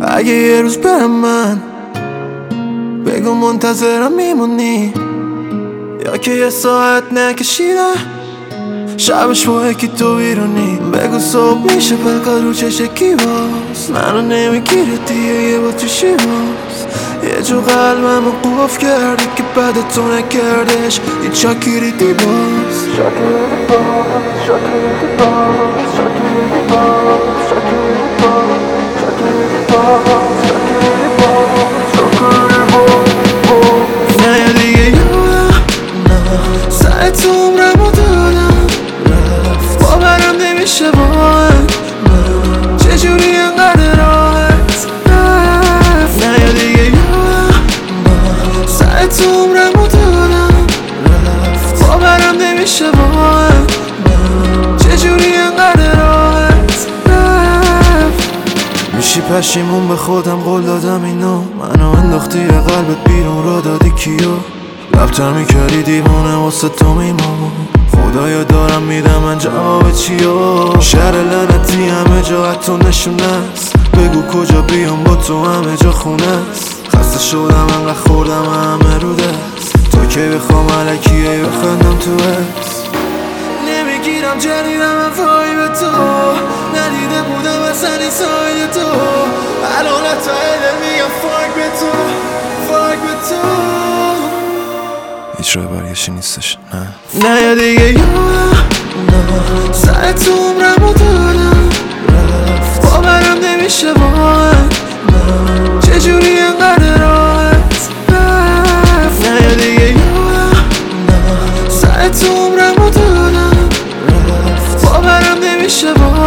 اگه یه روز برم من بگو منتظرم میمونی، یا که یه ساعت نکشیده شبش با یکی تو بیرونی. بگو صبح میشه پلکا رو چشکی باز، منو نمیگیره دیگه یه با تو شیواز. یه جو قلبم رو قوف کردی که بعد تو نکردش هیچ شاکیریدی باز. شاکیریدی باز، شاکیریدی باز، شاکیریدی باز، شاکیریدی باز، شاکیریدی باز، شاکیریدی باز، شاکیریدی باز. نه دیگه یادم نه سعی تو عمرمو دادم رفت، باورم نمیشه واقعا چجوری انقدر راحت رفت. نه دیگه یادم نه سعی تو عمرمو دادم رفت، باورم نمیشه واقعا چجوری انقدر راحت رفت. میشی پشیمون به خودم قول دادم اینو، منو انداختی یه قلبت بیرون را دادی کیو. لبتر میکردی دیوانه واسه تو میمون، خدایا دارم میدم من جواب چیو. شهر لعنتی همه جا حتی نشونه است، بگو کجا بیام با تو همه جا خونه است. خسته شدم انقدر خوردم همه رو دست، تو که بخوام علکیه بخندم تو هست. نمیگیرم جریدم من فایی به تو، ندیده بودم اصلا این ساید تو. الان تا دل میگم فاک به تو، فاک به تو. هیچ راه برگشتی نیستش نه دیگه یادم نه سعی تو عمرمو دادم رفت، باورم نمیشه واقعا چجوری انقدر راحت رفت. نه دیگه یادم نه سعی تو عمرمو دادم رفت، باورم نمیشه واقعا